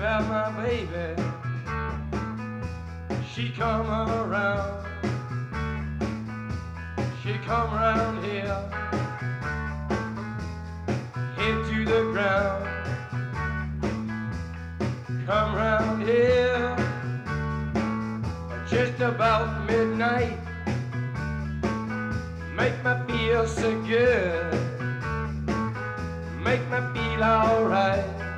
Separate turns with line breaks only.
about my baby. She come around. She come around here, head to the ground. Come round here just about midnight. Make me feel so good. Make me feel alright.